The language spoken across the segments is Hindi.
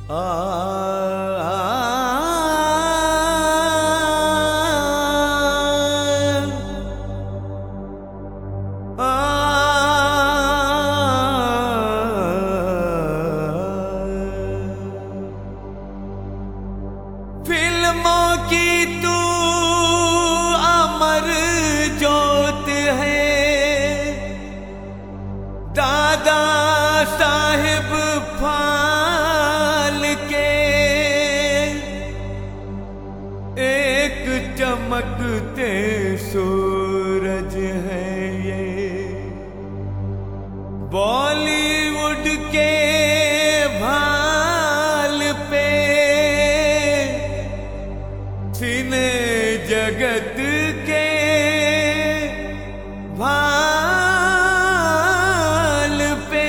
फिल्मों की तू अमर जोत है, दादा साहिब फाल के एक चमकते सूरज है ये, बॉलीवुड के भाल पे सिने जगत के भाल पे।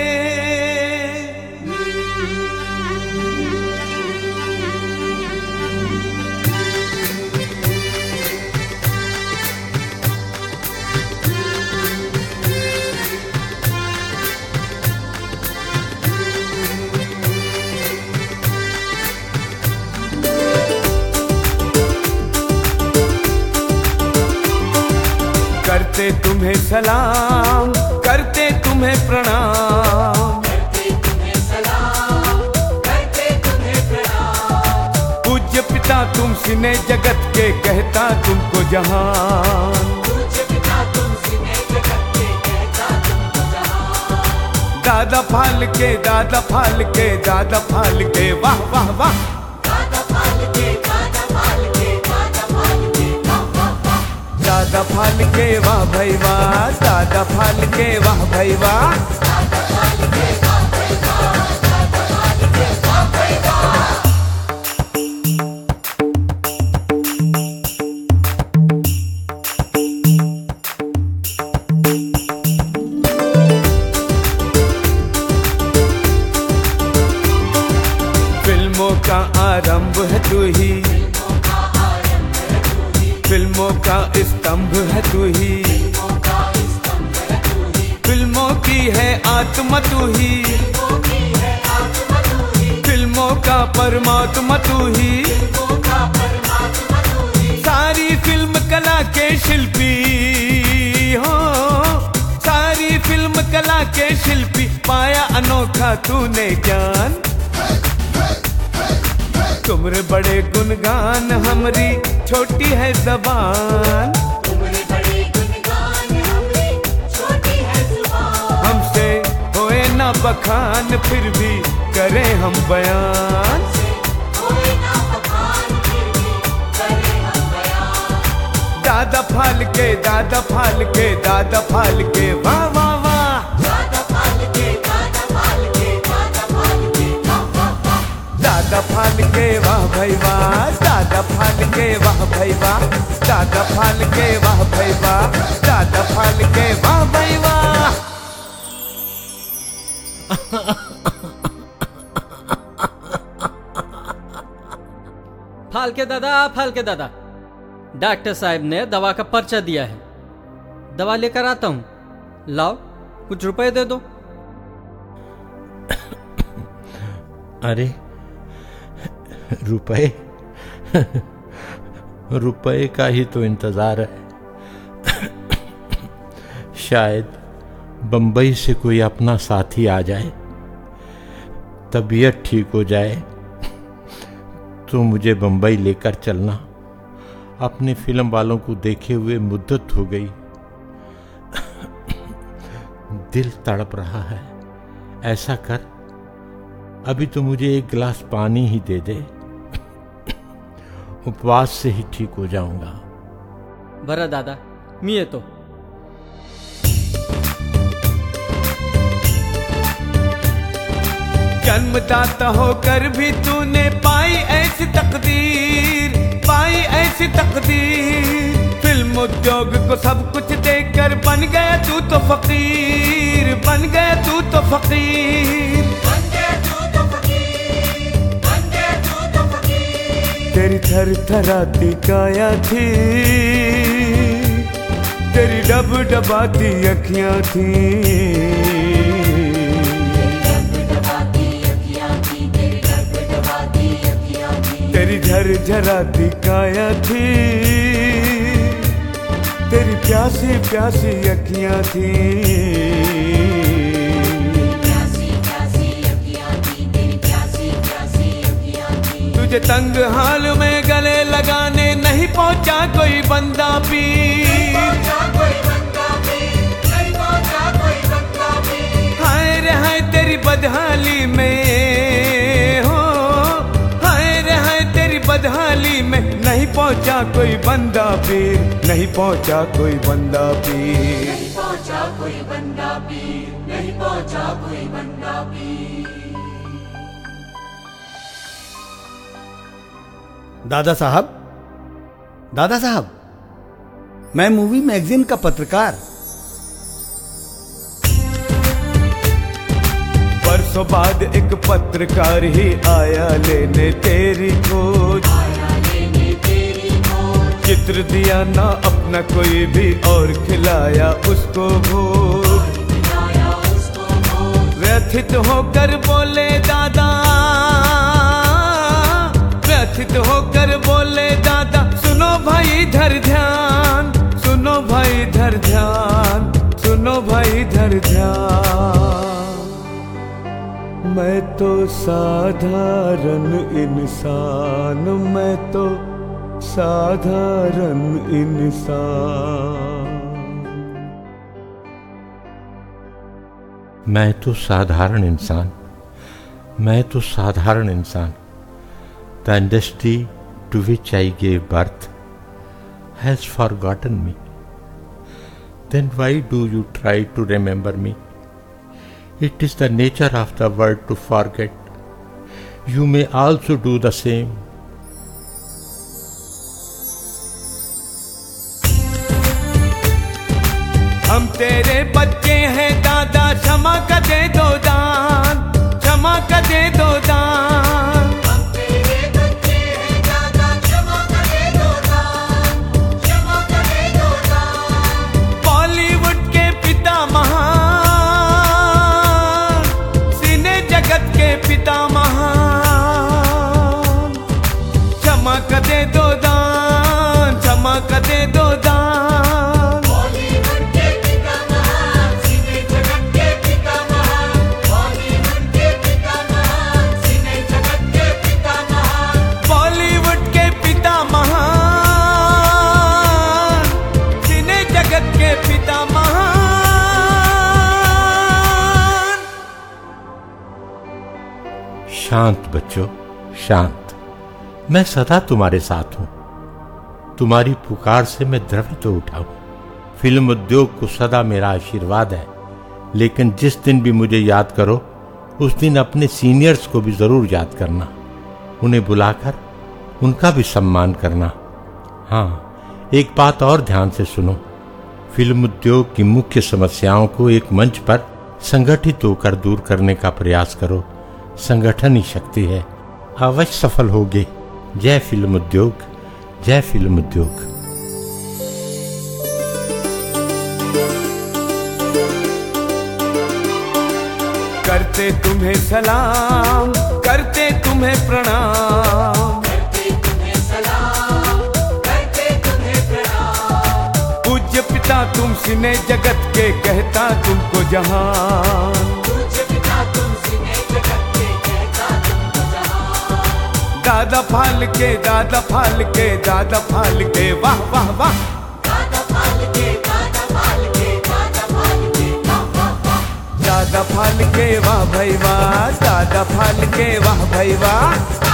करते तुम्हें सलाम, करते तुम्हें प्रणाम, करते तुम्हें सलाम, करते तुम्हें प्रणाम। पूज्य पिता तुम सिने जगत के, कहता तुमको जहान। पूज्य पिता तुम सिने जगत के, कहता तुमको जहान। दादा फाल के, दादा फाल के, दादा फाल के, वाह वाह वाह। दादा फाल के, दादा फाल के, दादा फाल के, वाह वाह वाह। दादा फाल के वाह भाई वाह, दादा फाल के वाह भाई वाह। दादा फाल के, वाह भाई वाह, दादा फाल के, वाह भाई वाह। फिल्मों का आरंभ है तू ही, फिल्मों का आरंभ है तू ही, फिल्मों का स्तंभ है तू ही, फिल्मों का स्तंभ है तू ही, फिल्मों की है आत्मा तू ही, फिल्मों की है आत्मा तू ही, फिल्मों का परमात्मा तू ही। फिल्मों का परमात्मा तू ही। सारी फिल्म कला के शिल्पी हो, सारी फिल्म कला के शिल्पी, पाया अनोखा तूने ज्ञान। तुमरे बड़े गुणगान, हमरी छोटी है जबान। तुमरे बड़े गुणगान, हमरी छोटी है जुबान। हमसे होए ना बखान, फिर भी करें हम बयान। कोई ना बखान, फिर भी करें हम बयान। दादा फाल के, दादा फाल के, दादा फाल के, वाह वाह वाह। दादा फाल के, दादा फाल के, दादा फाल के, वाह वाह वाह। दादा फाल के वाह भाई वाह, दादा फाल के वाह भाई वाह, दादा फाल के वाह भाई वाह, दादा फाल के वाह भाई वाह। फाल के दादा, डॉक्टर साहब ने दवा का पर्चा दिया है, दवा लेकर आता हूँ। लाओ कुछ रुपए दे दो। अरे रुपए रुपए का ही तो इंतजार है। शायद बंबई से कोई अपना साथी आ जाए, तबीयत ठीक हो जाए तो मुझे बंबई लेकर चलना। अपने फिल्म वालों को देखे हुए मुद्दत हो गई, दिल तड़प रहा है। ऐसा कर, अभी तो मुझे एक गिलास पानी ही दे दे, उपवास से ही ठीक हो जाऊंगा। बरं दादा, मी येतो। जन्मदाता होकर भी तूने पाई ऐसी तकदीर, पाई ऐसी तकदीर। फिल्म उद्योग को सब कुछ देकर बन गया तू तो फकीर, बन गया तू तो फकीर। बन गया तू तो फकीर, बन गया तू तो फकीर। तेरी थर थराती काया थी, तेरी डब डबाती अखियां थी, तेरी डब डबाती अखियां थी, तेरी डब झरझराती काया थी, तेरी प्यासी प्यासी अखियां थी। प्यासी प्यासी अखियां थी, तेरी प्यासी प्यासी अखियां थी। तुझे तंग हाल में गले लगाने नहीं पहुंचा कोई बंदा पीर। हाय रे हाय तेरी बदहाली में हो, हाय रे हाय तेरी बदहाली में नहीं पहुंचा कोई बंदा पीर, नहीं पहुंचा कोई बंदा पीर। नहीं पहुंचा कोई बंदा पीर, नहीं पहुंचा कोई बंदा पीर। दादा साहब, दादा साहब, मैं मूवी मैगजीन का पत्रकार। बरसों बाद एक पत्रकार ही आया लेने तेरी खोज, चित्र दिया ना अपना कोई भी और खिलाया उसको भोज। व्यथित होकर बोले दादा, व्यथित होकर बोले दादा, सुनो भाई इधर ध्यान, सुनो भाई इधर ध्यान, सुनो भाई इधर ध्यान। मैं तो साधारण इंसान, मैं तो साधारण इंसान। मैं तो साधारण इंसान, मैं तो साधारण इंसान। The industry to which I gave birth has forgotten me. Then why do you try to remember me? It is the nature of the world to forget. You may also do the same. हम तेरे बच्चे हैं दादा, क्षमा कर दे दो दान, क्षमा कर दे दो दान। हम तेरे बच्चे हैं दादा, क्षमा कर दे दो दान, क्षमा कर दे दो दान। बॉलीवुड के पिता महान, सिने जगत के पिता महान, क्षमा कर दे दो दान, क्षमा कर दे दो दान। बॉलीवुड के पिता महान, सिने जगत के पिता महान, बॉलीवुड के पिता महान, सिने जगत के पिता महान। बॉलीवुड के पिता महान, सिने जगत के पिता महान। शांत बच्चों, शांत। मैं सदा तुम्हारे साथ हूं। तुम्हारी पुकार से मैं द्रवित हो उठा हूं। फिल्म उद्योग को सदा मेरा आशीर्वाद है, लेकिन जिस दिन भी मुझे याद करो उस दिन अपने सीनियर्स को भी जरूर याद करना, उन्हें बुलाकर उनका भी सम्मान करना। हाँ, एक बात और ध्यान से सुनो। फिल्म उद्योग की मुख्य समस्याओं को एक मंच पर संगठित होकर दूर करने का प्रयास करो। संगठन ही शक्ति है, अवश्य सफल होगे। जय फिल्म उद्योग, जय फिल्म उद्योग। करते तुम्हें सलाम, करते तुम्हें प्रणाम, करते तुम्हें सलाम, करते तुम्हें प्रणाम। पूज्य पिता तुम सिने जगत के, कहता तुमको जहान। पूज्य पिता तुम सिने जगत के, कहता तुमको जहान। दादा फाल के, दादा फाल के, दादा फाल के, वाह वाह वाह। दादा फाल के, दादा फाल के, दादा फाल के, वाह वाह वाह। दादा फाल के वाह भाई वाह, दादा फाल के वाह भाई वाह।